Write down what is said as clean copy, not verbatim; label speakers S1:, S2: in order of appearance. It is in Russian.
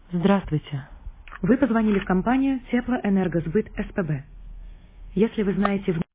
S1: Здравствуйте. Вы позвонили в компанию Теплоэнергосбыт СПБ. Если вы знаете